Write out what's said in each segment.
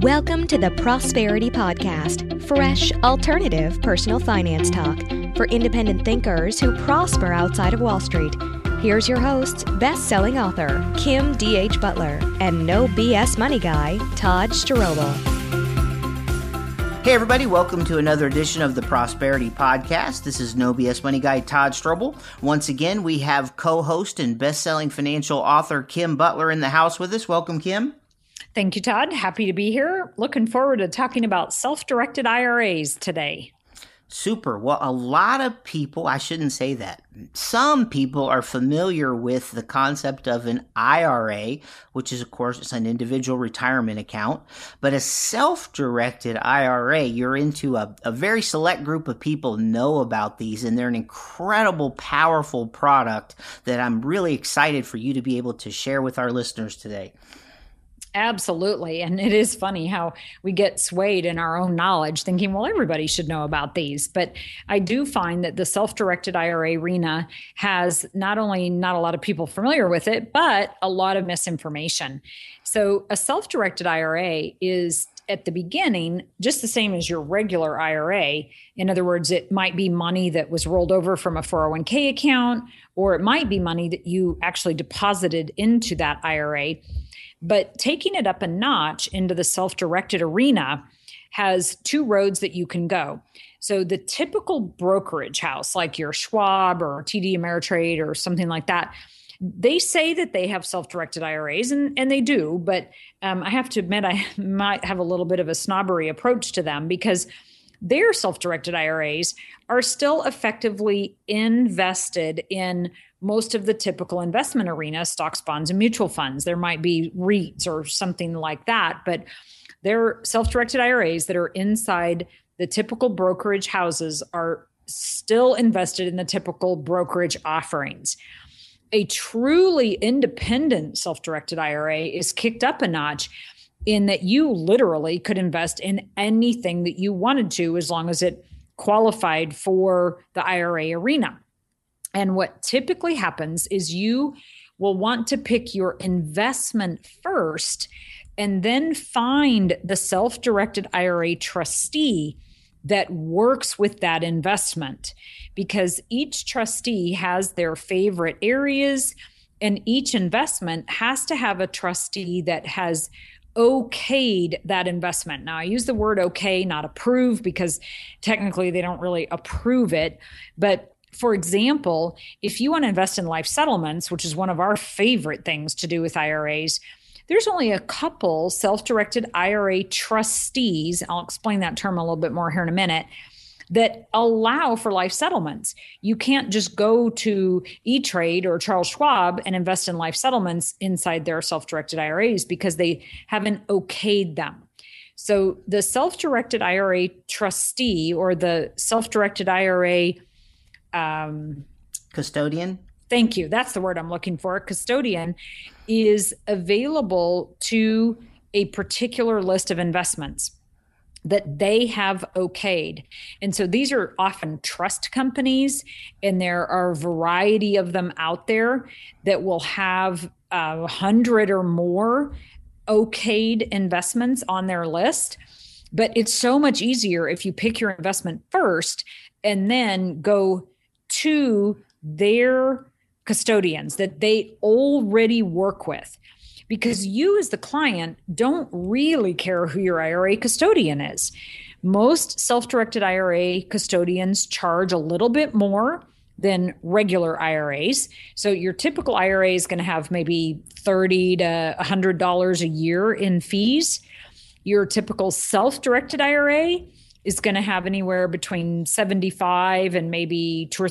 Welcome to the Prosperity Podcast, fresh, alternative personal finance talk for independent thinkers who prosper outside of Wall Street. Here's your hosts, best-selling author Kim D.H. Butler and no BS money guy, Todd Strobel. Hey everybody, welcome to another edition of the Prosperity Podcast. This is No BS Money Guy Todd Strobel. Once again, we have co-host and best-selling financial author Kim Butler in the house with us. Welcome, Kim. Thank you, Todd. Happy to be here. Looking forward to talking about self-directed IRAs today. Super. Well, a lot of people, I shouldn't say that. Some people are familiar with the concept of an IRA, which is, of course, it's an individual retirement account. But a self-directed IRA, you're into a very select group of people know about these, and they're an incredible, powerful product that I'm really excited for you to be able to share with our listeners today. Absolutely. And it is funny how we get swayed in our own knowledge thinking, well, everybody should know about these. But I do find that the self-directed IRA arena has not only not a lot of people familiar with it, but a lot of misinformation. So a self-directed IRA is at the beginning just the same as your regular IRA. In other words, it might be money that was rolled over from a 401k account, or it might be money that you actually deposited into that IRA. But taking it up a notch into the self-directed arena has two roads that you can go. So the typical brokerage house, like your Schwab or TD Ameritrade or something like that, they say that they have self-directed IRAs, and they do. But I have to admit, I might have a little bit of a snobbery approach to them because their self-directed IRAs are still effectively invested in most of the typical investment arena, stocks, bonds, and mutual funds. There might be REITs or something like that, but they're self-directed IRAs that are inside the typical brokerage houses are still invested in the typical brokerage offerings. A truly independent self-directed IRA is kicked up a notch in that you literally could invest in anything that you wanted to as long as it qualified for the IRA arena. And what typically happens is you will want to pick your investment first and then find the self-directed IRA trustee that works with that investment, because each trustee has their favorite areas and each investment has to have a trustee that has okayed that investment. Now, I use the word okay, not approve, because technically they don't really approve it. But for example, if you want to invest in life settlements, which is one of our favorite things to do with IRAs, there's only a couple self-directed IRA trustees, I'll explain that term a little bit more here in a minute, that allow for life settlements. You can't just go to E-Trade or Charles Schwab and invest in life settlements inside their self-directed IRAs because they haven't okayed them. So the self-directed IRA trustee or the self-directed IRA custodian. Thank you. That's the word I'm looking for. Custodian is available to a particular list of investments that they have okayed. And so these are often trust companies, and there are a variety of them out there that will have 100 or more okayed investments on their list. But it's so much easier if you pick your investment first and then go to their custodians that they already work with. Because you as the client don't really care who your IRA custodian is. Most self-directed IRA custodians charge a little bit more than regular IRAs. So your typical IRA is going to have maybe $30 to $100 a year in fees. Your typical self-directed IRA is going to have anywhere between $75 and maybe $200 or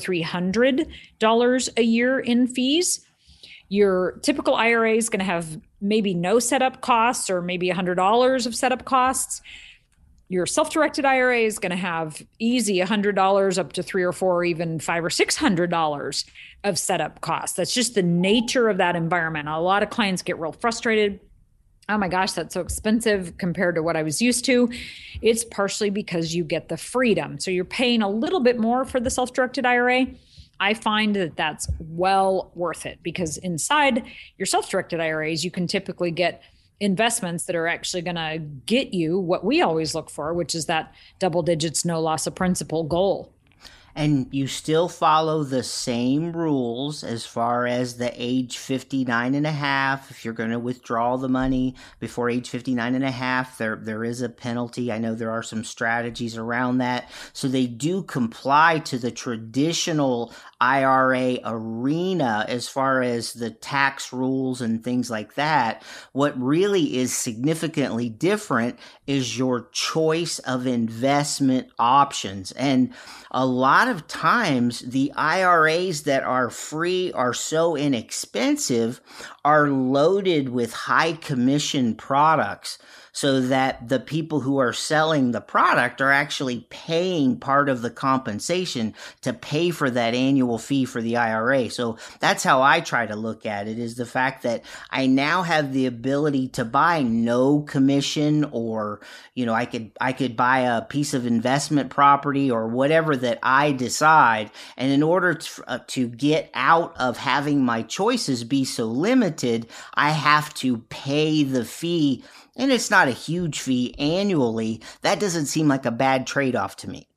$300 a year in fees. Your typical IRA is going to have maybe no setup costs or maybe $100 of setup costs. Your self-directed IRA is going to have easy $100 up to $300 or $400 or even $500 or $600 of setup costs. That's just the nature of that environment. A lot of clients get real frustrated. Oh my gosh, that's so expensive compared to what I was used to. It's partially because you get the freedom. So you're paying a little bit more for the self-directed IRA. I find that that's well worth it because inside your self-directed IRAs, you can typically get investments that are actually going to get you what we always look for, which is that double digits, no loss of principal goal. And you still follow the same rules as far as the age 59 and a half. If you're going to withdraw the money before age 59 and a half, there is a penalty. I know there are some strategies around that. So they do comply to the traditional IRA arena as far as the tax rules and things like that. What really is significantly different is your choice of investment options. And a lot of times the IRAs that are free are so inexpensive are loaded with high commission products, so that the people who are selling the product are actually paying part of the compensation to pay for that annual fee for the IRA. So that's how I try to look at it, is the fact that I now have the ability to buy no commission, or, I could buy a piece of investment property or whatever that I decide. And in order to get out of having my choices be so limited, I have to pay the fee. And it's not a huge fee annually. That doesn't seem like a bad trade-off to me.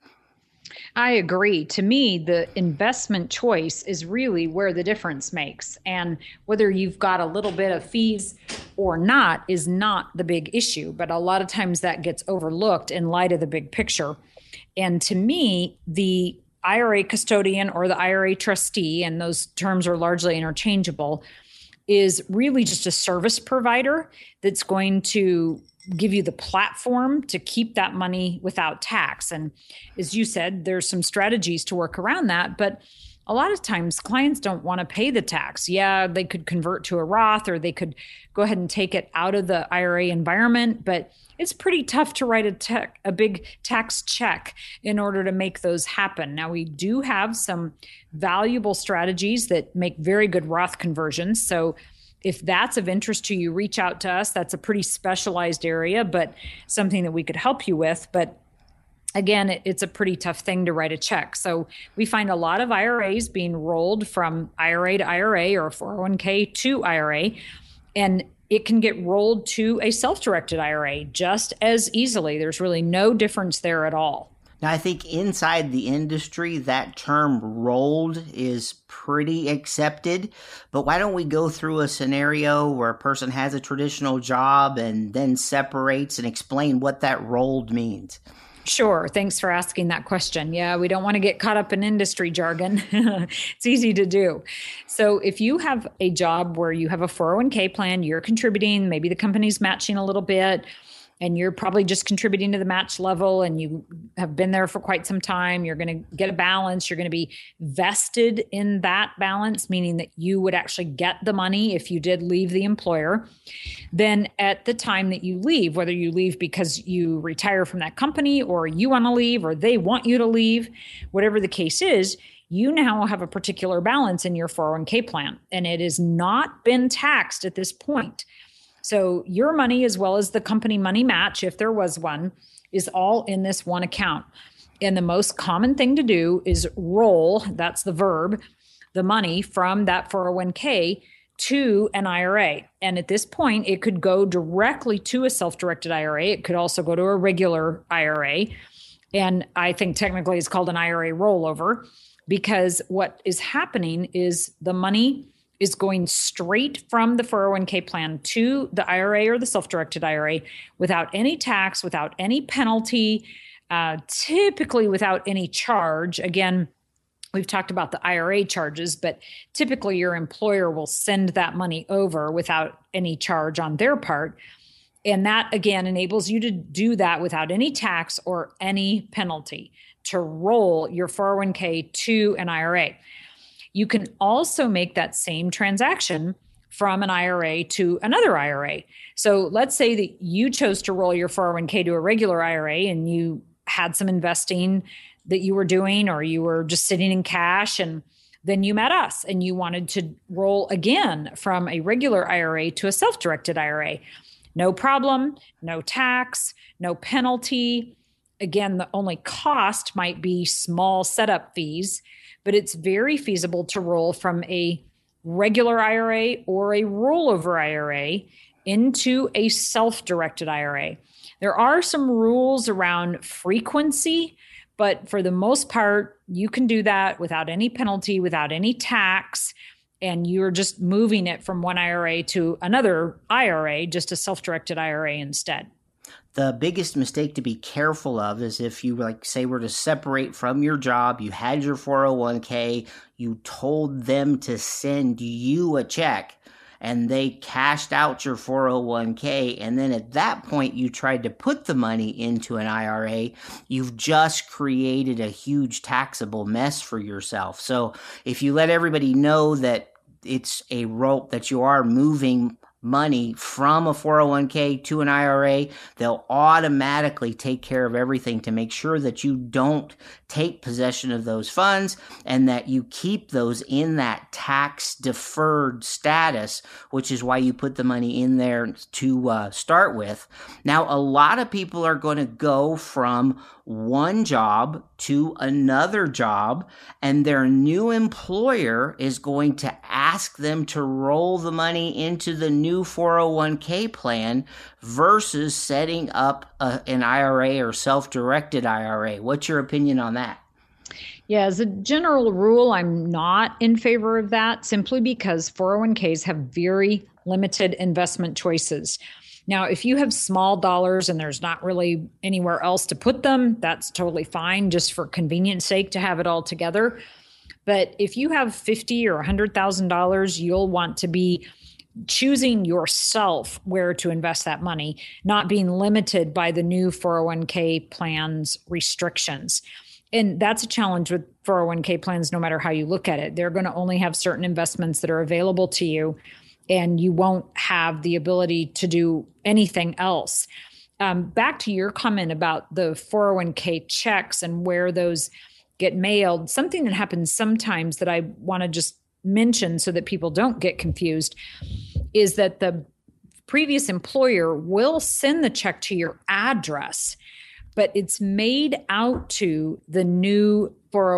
I agree. To me, the investment choice is really where the difference makes. And whether you've got a little bit of fees or not is not the big issue. But a lot of times that gets overlooked in light of the big picture. And to me, the IRA custodian or the IRA trustee, and those terms are largely interchangeable, is really just a service provider that's going to give you the platform to keep that money without tax. And as you said, there's some strategies to work around that, but a lot of times clients don't want to pay the tax. Yeah, they could convert to a Roth, or they could go ahead and take it out of the IRA environment, but it's pretty tough to write a big tax check in order to make those happen. Now, we do have some valuable strategies that make very good Roth conversions. So if that's of interest to you, reach out to us. That's a pretty specialized area, but something that we could help you with. But again, it's a pretty tough thing to write a check. So we find a lot of IRAs being rolled from IRA to IRA or 401k to IRA, and it can get rolled to a self-directed IRA just as easily. There's really no difference there at all. Now, I think inside the industry, that term rolled is pretty accepted. But why don't we go through a scenario where a person has a traditional job and then separates and explain what that rolled means? Sure. Thanks for asking that question. Yeah, we don't want to get caught up in industry jargon. It's easy to do. So if you have a job where you have a 401k plan, you're contributing, maybe the company's matching a little bit, and you're probably just contributing to the match level, and you have been there for quite some time, you're going to get a balance. You're going to be vested in that balance, meaning that you would actually get the money if you did leave the employer. Then at the time that you leave, whether you leave because you retire from that company, or you want to leave, or they want you to leave, whatever the case is, you now have a particular balance in your 401k plan, and it has not been taxed at this point. So your money, as well as the company money match, if there was one, is all in this one account. And the most common thing to do is roll, that's the verb, the money from that 401k to an IRA. And at this point, it could go directly to a self-directed IRA. It could also go to a regular IRA. And I think technically it's called an IRA rollover, because what is happening is the money is going straight from the 401k plan to the IRA or the self-directed IRA without any tax, without any penalty, typically without any charge. Again, we've talked about the IRA charges, but typically your employer will send that money over without any charge on their part. And that, again, enables you to do that without any tax or any penalty, to roll your 401k to an IRA. You can also make that same transaction from an IRA to another IRA. So let's say that you chose to roll your 401k to a regular IRA, and you had some investing that you were doing, or you were just sitting in cash, and then you met us and you wanted to roll again from a regular IRA to a self-directed IRA. No problem, no tax, no penalty. Again, the only cost might be small setup fees, but it's very feasible to roll from a regular IRA or a rollover IRA into a self-directed IRA. There are some rules around frequency, but for the most part, you can do that without any penalty, without any tax, and you're just moving it from one IRA to another IRA, just a self-directed IRA instead. The biggest mistake to be careful of is if you, like, say, were to separate from your job, you had your 401k, you told them to send you a check, and they cashed out your 401k, and then at that point you tried to put the money into an IRA, you've just created a huge taxable mess for yourself. So if you let everybody know that it's a rope, that you are moving money from a 401k to an IRA, they'll automatically take care of everything to make sure that you don't take possession of those funds and that you keep those in that tax deferred status, which is why you put the money in there to start with. Now, a lot of people are going to go from one job to another job, and their new employer is going to ask them to roll the money into the new 401k plan versus setting up an IRA or self-directed IRA. What's your opinion on that? Yeah, as a general rule, I'm not in favor of that simply because 401ks have very limited investment choices. Now, if you have small dollars and there's not really anywhere else to put them, that's totally fine, just for convenience sake to have it all together. But if you have $50,000 or $100,000, you'll want to be choosing yourself where to invest that money, not being limited by the new 401k plans restrictions. And that's a challenge with 401k plans, no matter how you look at it. They're going to only have certain investments that are available to you, and you won't have the ability to do anything else. Back to your comment about the 401k checks and where those get mailed, something that happens sometimes that I want to just mention so that people don't get confused is that the previous employer will send the check to your address, but it's made out to the new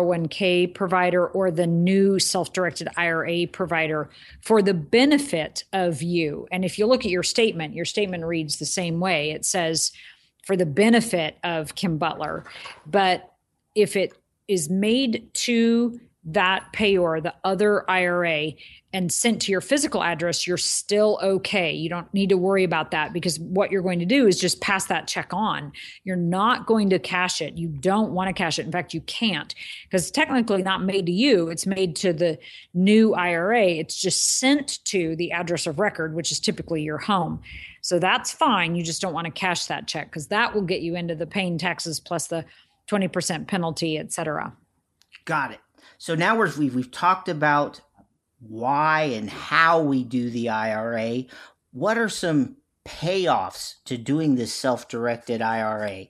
401k provider or the new self-directed IRA provider for the benefit of you. And if you look at your statement reads the same way. It says, for the benefit of Kim Butler. But if it is made to that payor, the other IRA, and sent to your physical address, you're still okay. You don't need to worry about that, because what you're going to do is just pass that check on. You're not going to cash it. You don't want to cash it. In fact, you can't, because it's technically not made to you. It's made to the new IRA. It's just sent to the address of record, which is typically your home. So that's fine. You just don't want to cash that check, because that will get you into the paying taxes plus the 20% penalty, et cetera. Got it. So now we've talked about why and how we do the IRA. What are some payoffs to doing this self-directed IRA?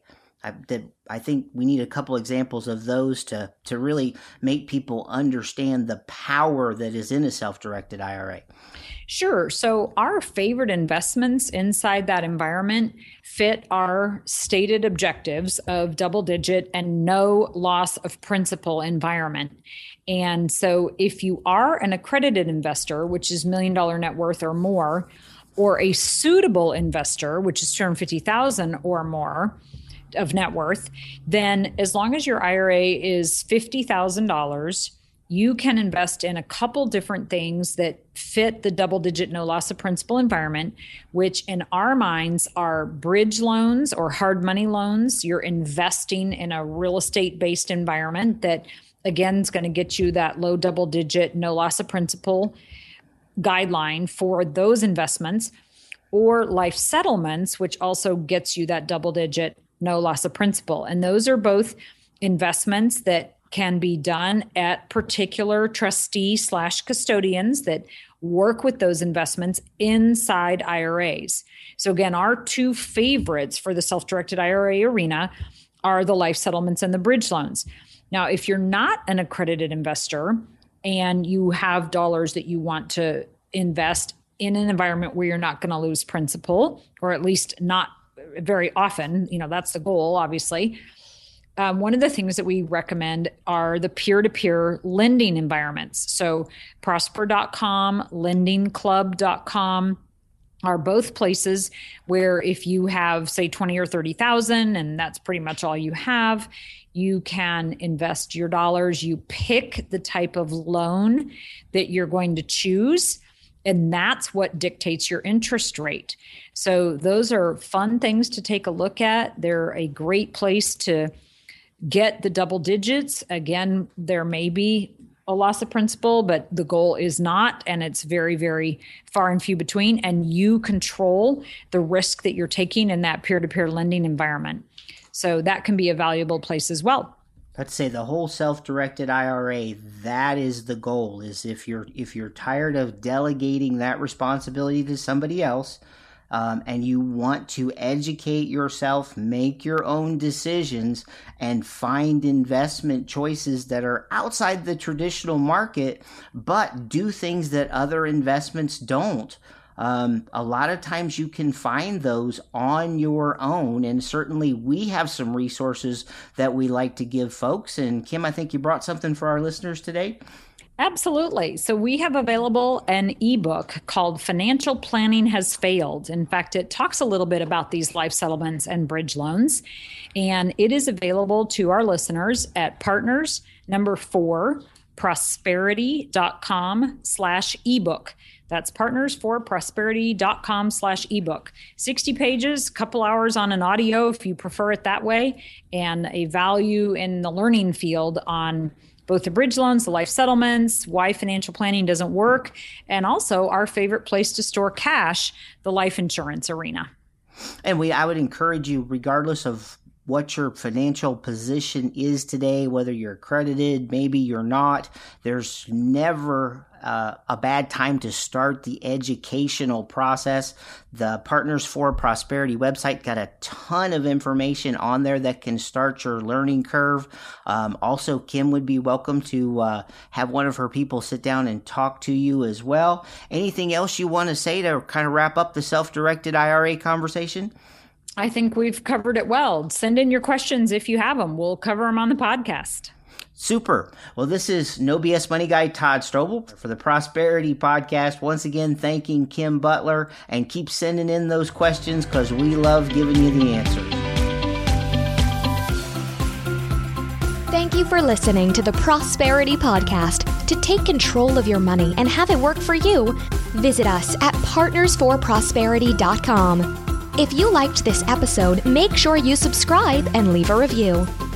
I think we need a couple examples of those to really make people understand the power that is in a self-directed IRA. Sure. So our favorite investments inside that environment fit our stated objectives of double-digit and no loss of principal environment. And so if you are an accredited investor, which is $1 million net worth or more, or a suitable investor, which is $250,000 or more of net worth, then as long as your IRA is $50,000, you can invest in a couple different things that fit the double-digit no loss of principal environment, which in our minds are bridge loans or hard money loans. You're investing in a real estate-based environment that, again, is going to get you that low double-digit no loss of principal guideline for those investments, or life settlements, which also gets you that double-digit no loss of principal. And those are both investments that can be done at particular trustee/custodians that work with those investments inside IRAs. So again, our two favorites for the self-directed IRA arena are the life settlements and the bridge loans. Now, if you're not an accredited investor and you have dollars that you want to invest in an environment where you're not going to lose principal, or at least not very often, that's the goal, obviously. One of the things that we recommend are the peer-to-peer lending environments. So Prosper.com, LendingClub.com, are both places where if you have, say, 20 or 30,000, and that's pretty much all you have, you can invest your dollars. You pick the type of loan that you're going to choose, and that's what dictates your interest rate. So those are fun things to take a look at. They're a great place to get the double digits. Again, there may be a loss of principal, but the goal is not, and it's very, very far and few between. And you control the risk that you're taking in that peer-to-peer lending environment. So that can be a valuable place as well. Let's say the whole self-directed IRA, that is the goal, is if you're tired of delegating that responsibility to somebody else, and you want to educate yourself, make your own decisions, and find investment choices that are outside the traditional market, but do things that other investments don't. A lot of times you can find those on your own, and certainly we have some resources that we like to give folks. And Kim, I think you brought something for our listeners today. Absolutely. So we have available an ebook called Financial Planning Has Failed. In fact, it talks a little bit about these life settlements and bridge loans, and it is available to our listeners at partners4prosperity.com/ebook. That's partners4prosperity.com/ebook. 60 pages, couple hours on an audio if you prefer it that way, and a value in the learning field on both the bridge loans, the life settlements, why financial planning doesn't work, and also our favorite place to store cash, the life insurance arena. And I would encourage you, regardless of what your financial position is today, whether you're accredited, maybe you're not, there's never a bad time to start the educational process. The Partners for Prosperity website got a ton of information on there that can start your learning curve. Also, Kim would be welcome to have one of her people sit down and talk to you as well. Anything else you want to say to kind of wrap up the self-directed IRA conversation? I think we've covered it well. Send in your questions if you have them. We'll cover them on the podcast. Super. Well, this is No BS Money Guy Todd Strobel for the Prosperity Podcast. Once again, thanking Kim Butler, and keep sending in those questions because we love giving you the answers. Thank you for listening to the Prosperity Podcast. To take control of your money and have it work for you, visit us at partners4prosperity.com. If you liked this episode, make sure you subscribe and leave a review.